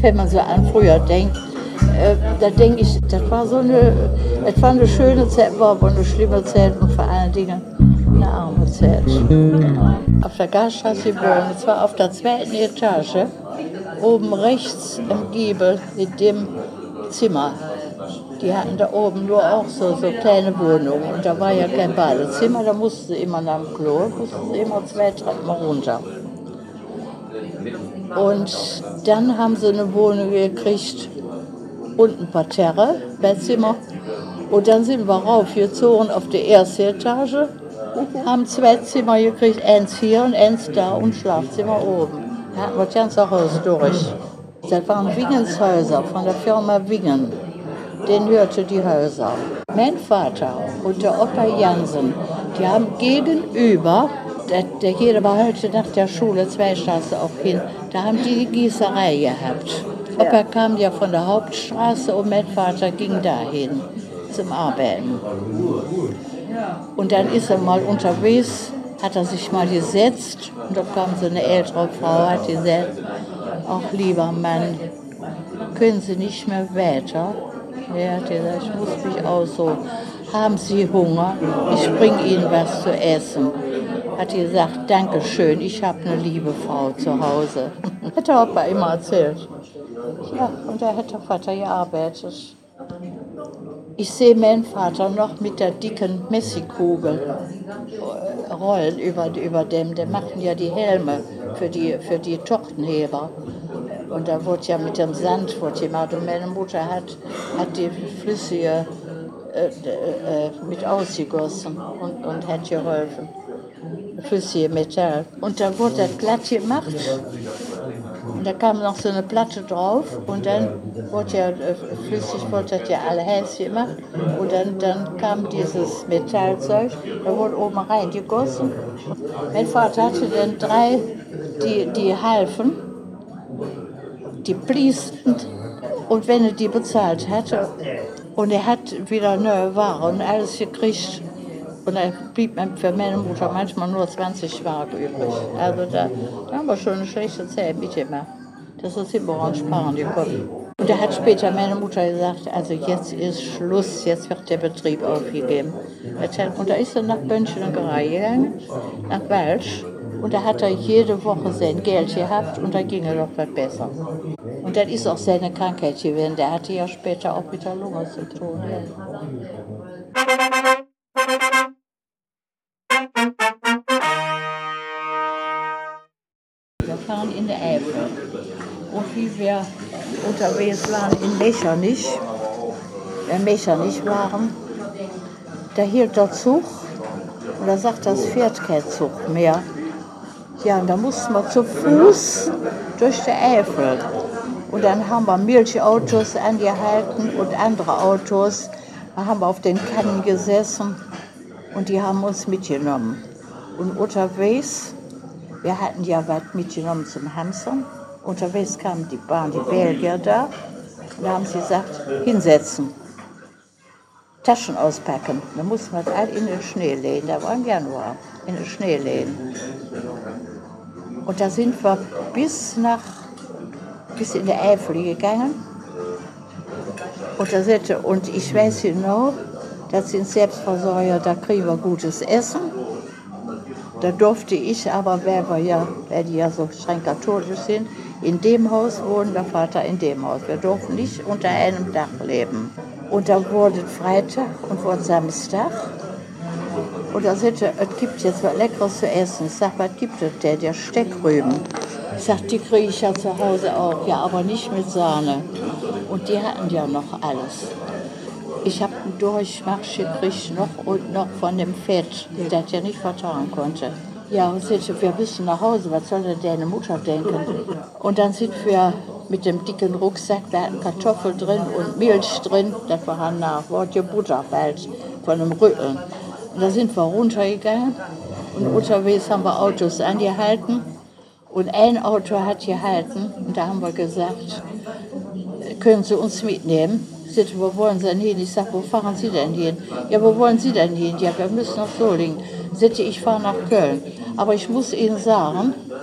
wenn man so an früher denkt, da denke ich, das war eine schöne Zeit, war aber eine schlimme Zeit und vor allen Dingen eine arme Zeit. Auf der Gaststraße geboren, und zwar auf der 2. Etage, oben rechts im Giebel in dem Zimmer. Die hatten da oben nur auch so kleine Wohnungen und da war ja kein Badezimmer, da mussten sie immer nach dem Klo, mussten sie immer 2 Treppen runter. Und dann haben sie eine Wohnung gekriegt, unten Parterre, Bettzimmer. Und dann sind wir raufgezogen auf die 1. Etage, haben 2 Zimmer gekriegt, eins hier und eins da und Schlafzimmer oben. Da hatten wir das ganze Haus durch. Das waren Wingenshäuser von der Firma Wingen. Den hörte die Häuser. Mein Vater und der Opa Jansen, die haben gegenüber, jeder war heute nach der Schule 2 Straßen auch hin, da haben die Gießerei gehabt. Opa kam ja von der Hauptstraße und mein Vater ging dahin zum Arbeiten. Und dann ist er mal unterwegs, hat er sich mal gesetzt und da kam so eine ältere Frau, hat gesagt, ach lieber Mann, können Sie nicht mehr weiter? Er hat gesagt, ich muss mich aussuchen. Haben Sie Hunger? Ich bringe Ihnen was zu essen. Hat gesagt, danke schön, ich habe eine liebe Frau zu Hause. Hat der Opa immer erzählt. Ja, und da hat der Vater gearbeitet. Ich sehe meinen Vater noch mit der dicken Messikkugel rollen über dem. Der machten ja die Helme für die Tortenheber. Und da wurde ja mit dem Sand gemacht. Und meine Mutter hat die flüssige mit ausgegossen und hat geholfen. Flüssige Metall. Und da wurde das glatt gemacht. Und da kam noch so eine Platte drauf. Und dann wurde ja flüssig, wurde das ja alle heiß gemacht. Und dann kam dieses Metallzeug, da wurde oben reingegossen. Mein Vater hatte dann 3, die halfen. Die pliesten und wenn er die bezahlt hatte und er hat wieder neue Ware und alles gekriegt und dann blieb für meine Mutter manchmal nur 20 Mark übrig. Also da haben wir schon eine schlechte Zeit mitgemacht. Das ist immer an Sparen gekommen. Und da hat später meine Mutter gesagt, also jetzt ist Schluss, jetzt wird der Betrieb aufgegeben. Und da ist er nach Bönschengerei gegangen, nach Walsch. Und da hat er jede Woche sein Geld gehabt und da ging er doch was besser. Und dann ist auch seine Krankheit gewesen. Der hatte ja später auch mit der Lunge zu tun. Ja. Wir fahren in der Eifel. Und wie wir unterwegs waren in Mechernich waren, da hielt der Zug und da sagt das Pferd kein Zug mehr. Ja, und da mussten wir zu Fuß durch die Eifel. Und dann haben wir Milchautos angehalten und andere Autos. Da haben wir auf den Kannen gesessen und die haben uns mitgenommen. Und unterwegs, wir hatten ja was mitgenommen zum Hamstern. Unterwegs kamen die Belgier da. Und da haben sie gesagt, hinsetzen, Taschen auspacken. Da mussten wir das all in den Schnee legen. Da war im Januar, in den Schnee legen. Und da sind wir bis in die Eifel gegangen. Und ich weiß genau, das sind Selbstversorger, da kriegen wir gutes Essen. Da durfte ich aber, weil die ja so streng katholisch sind, in dem Haus wohnen, der Vater in dem Haus. Wir durften nicht unter einem Dach leben. Und da wurde Freitag und wurde Samstag. Und da sagte, es gibt jetzt was Leckeres zu essen. Ich sag, was gibt es denn? Der Steckrüben. Ich sag, die kriege ich ja zu Hause auch, ja, aber nicht mit Sahne. Und die hatten ja noch alles. Ich habe einen Durchmarsch gekriegt, noch von dem Fett, das ja nicht vertragen konnte. Ja, und sagte, wir müssen nach Hause, was soll denn deine Mutter denken? Und dann sind wir mit dem dicken Rucksack, da hatten Kartoffeln drin und Milch drin, das war nach, wurde Butter bald von dem Rütteln. Und da sind wir runtergegangen und unterwegs haben wir Autos angehalten. Und ein Auto hat gehalten und da haben wir gesagt, können Sie uns mitnehmen? Ich sagte, wo wollen Sie denn hin? Ich sage, wo fahren Sie denn hin? Ja, wo wollen Sie denn hin? Ja, wir müssen nach Solingen. Ich sagte, ich fahre nach Köln. Aber ich muss Ihnen sagen,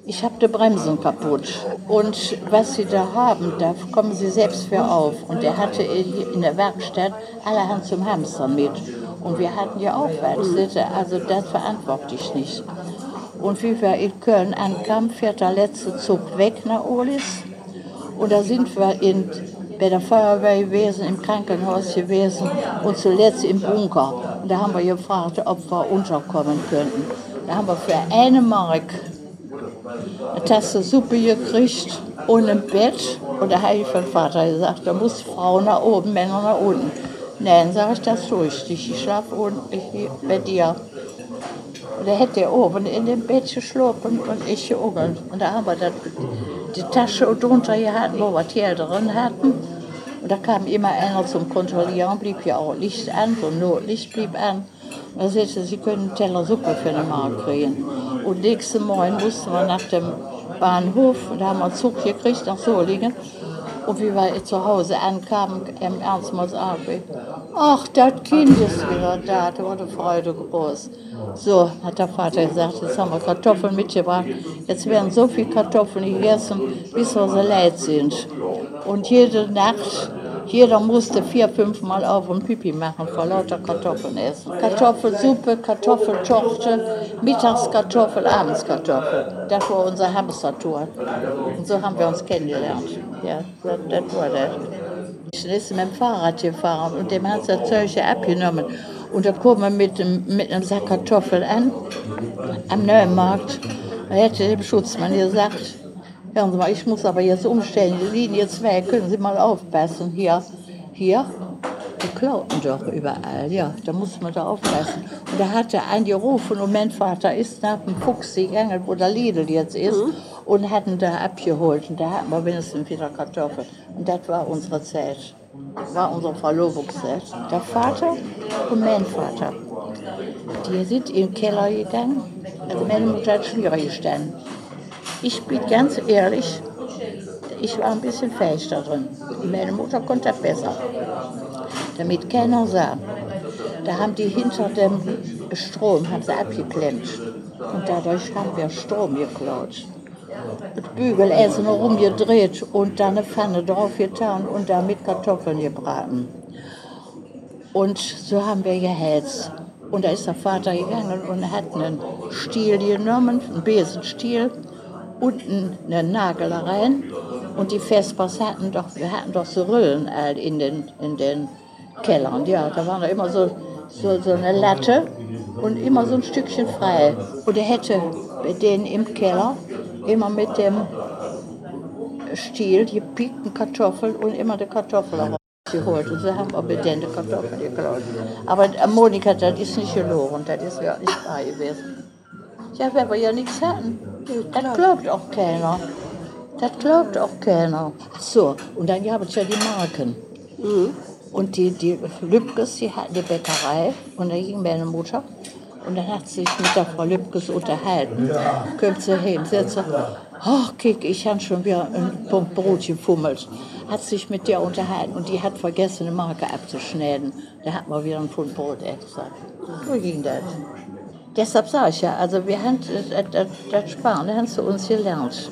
Ich habe die Bremsen kaputt. Und was Sie da haben, da kommen Sie selbst für auf. Und er hatte in der Werkstatt allerhand zum Hamstern mit. Und wir hatten ja auch Werkstätte, also das verantworte ich nicht. Und wie wir in Köln ankamen, fährt der letzte Zug weg nach Olis. Und da sind wir bei der Feuerwehr gewesen, im Krankenhaus gewesen und zuletzt im Bunker. Und da haben wir gefragt, ob wir unterkommen könnten. Da haben wir für 1 Mark eine Tasse Suppe gekriegt und ein Bett. Und da habe ich vom Vater gesagt, da muss Frau nach oben, Männer nach unten. Nein, sage ich, das tue ich nicht. Ich schlafe unten bei dir. Und da hätte er oben in dem Bett geschlafen und ich hier unten. Und da haben wir die Tasche drunter gehabt, wo wir Tier drin hatten. Und da kam immer einer zum Kontrollieren, blieb ja auch Licht an, so ein Notlicht blieb an. Und da sagte sie können einen Teller Suppe für eine Mark kriegen. Und nächsten Morgen mussten wir nach dem Bahnhof, und da haben wir einen Zug gekriegt nach Solingen. Und wie wir zu Hause ankamen, im Ernst mal sagen, ach, das Kind ist wieder da, da war die Freude groß. So, hat der Vater gesagt, jetzt haben wir Kartoffeln mitgebracht. Jetzt werden so viele Kartoffeln gegessen, bis wir so leid sind. Und jede Nacht, jeder musste 4, 5 Mal auf und Pipi machen, vor lauter Kartoffeln essen. Kartoffelsuppe, Kartoffeltorte, Mittagskartoffel, Abendskartoffel. Das war unser Hamstertour. Und so haben wir uns kennengelernt. Ja, das war das. Ich ist mit dem Fahrrad gefahren und dem hat das Zeug abgenommen. Und da kam er mit einem Sack Kartoffeln an, am Neumarkt. Da hätte dem Schutzmann gesagt, hören Sie mal, ich muss aber jetzt umstellen, die Linie 2, können Sie mal aufpassen, hier, die klauten doch überall, ja, da muss man da aufpassen. Und da hat er angerufen und mein Vater ist nach dem Fuchs gegangen, wo der Lidl jetzt ist, und hat ihn da abgeholt. Und da hatten wir wenigstens wieder Kartoffeln. Und das war unsere Zeit, das war unsere Verlobungszeit. Der Vater und mein Vater, die sind in den Keller gegangen, also meine Mutter hat schwierig gestanden. Ich bin ganz ehrlich, ich war ein bisschen fähig da drin. Meine Mutter konnte das besser, damit keiner sah. Da haben die hinter dem Strom haben sie abgeklemmt und dadurch haben wir Strom geklaut. Das Bügeleisen rumgedreht und dann eine Pfanne drauf getan und damit Kartoffeln gebraten. Und so haben wir geheizt. Und da ist der Vater gegangen und hat einen Stiel genommen, einen Besenstiel, unten eine Nagel rein. Und die Vespers wir hatten doch so Rillen in den Kellern. Ja, da war da immer so eine Latte und immer so ein Stückchen frei. Und er hätte bei denen im Keller immer mit dem Stiel gepickten Kartoffeln und immer die Kartoffeln geholt. Und so haben wir bei denen die Kartoffeln geklaut. Aber Monika, das ist nicht gelogen, das ist wirklich wahr gewesen. Ja, weil wir ja nichts hatten. Das glaubt auch keiner. Das glaubt auch keiner. So, und dann gab es ja die Marken. Und die Lübkes, die hatten die Bäckerei. Und da ging meine Mutter. Und dann hat sie sich mit der Frau Lübkes unterhalten. Kommt sie hin, sagt sie, ach, Kick, ich habe schon wieder ein Punkt Brot gefummelt. Hat sich mit der unterhalten und die hat vergessen, eine Marke abzuschneiden. Da hat man wieder ein Pfund Brot gesagt. So ging das. Deshalb sage ich ja, also wir haben das Sparen, das haben sie uns gelernt.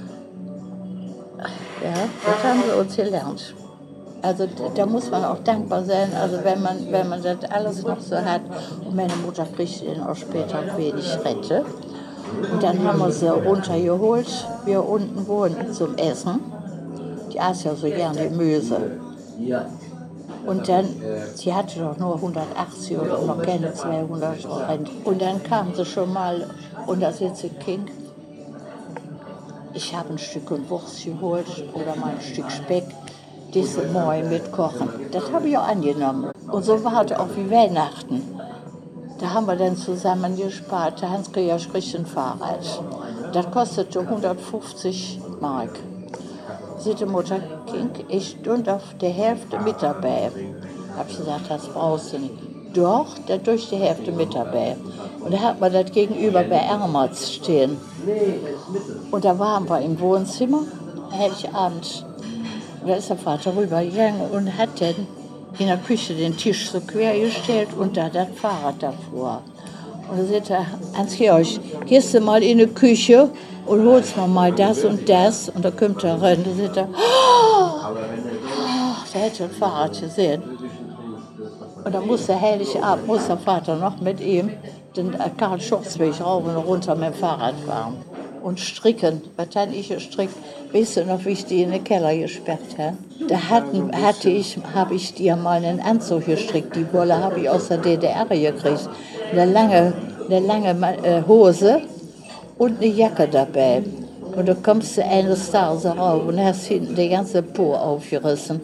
Ja, das haben sie uns gelernt. Also da muss man auch dankbar sein, also wenn man das alles noch so hat. Und meine Mutter kriegte ihn auch später wenig Rente. Und dann haben wir sie runtergeholt, wir unten wohnen zum Essen. Die aß ja so gern die Möse. Und dann, sie hatte doch nur 180 oder noch keine 200 Rente. Und dann kam sie schon mal, und da sitzt ein Kind. Ich habe ein Stück Wurst geholt oder mal ein Stück Speck. Diese Morgen mit Kochen. Das habe ich auch angenommen. Und so war es auch wie Weihnachten. Da haben wir dann zusammen gespart. Der Hans-Georg kriegt ein Fahrrad. Das kostete 150 Mark. Sieht die Mutter, Kind, ich stund auf der Hälfte mit dabei. Habe ich gesagt, das brauchst du nicht. Doch, da durch die Hälfte mit dabei. Und da hat man das gegenüber bei Ermerts stehen. Und da waren wir im Wohnzimmer, Heiligabend. Und da ist der Vater rübergegangen und hat dann in der Küche den Tisch so quer gestellt und da das Fahrrad davor. Und da sagt er, Hans-Georg, gehst du mal in die Küche und holst mir mal das und das. Und da kommt er rein, da sagt er, oh, der hätte ein Fahrrad gesehen. Und dann muss der heilige Abend, muss der Vater noch mit ihm den Karl Schortzweg rauf und runter mit dem Fahrrad fahren. Und stricken, was habe ich gestrickt? Weißt du noch, wie ich die in den Keller gesperrt habe? Da habe ich dir mal einen Anzug gestrickt. Die Wolle habe ich aus der DDR gekriegt. Eine lange Hose und eine Jacke dabei. Und da kommst du eines Tages rauf und hast hinten die ganze Po aufgerissen.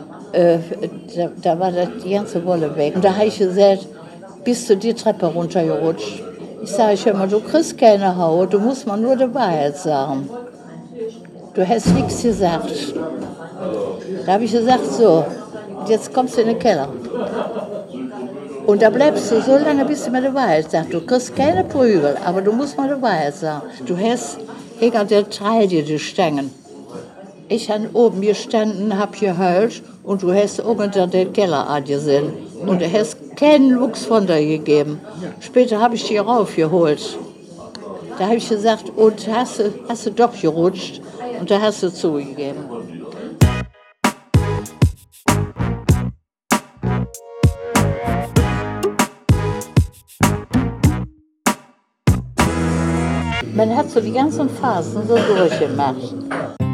Da war die ganze Wolle weg. Und da habe ich gesagt, bist du die Treppe runtergerutscht? Ich sage, hör mal, du kriegst keine Haut, du musst mal nur die Wahrheit sagen. Du hast nichts gesagt. Da habe ich gesagt, so, jetzt kommst du in den Keller. Und da bleibst du so lange, bis du mir die Wahrheit sagst. Du kriegst keine Prügel, aber du musst mal die Wahrheit sagen. Du hast hinter der Treide die Stangen. Ich habe oben gestanden, habe geheult und du hast oben unter den Keller angesehen. Und du hast keinen Luchs von dir gegeben. Später habe ich die raufgeholt. Da habe ich gesagt, und hast du doch gerutscht. Und da hast du zugegeben. Man hat so die ganzen Phasen so durchgemacht.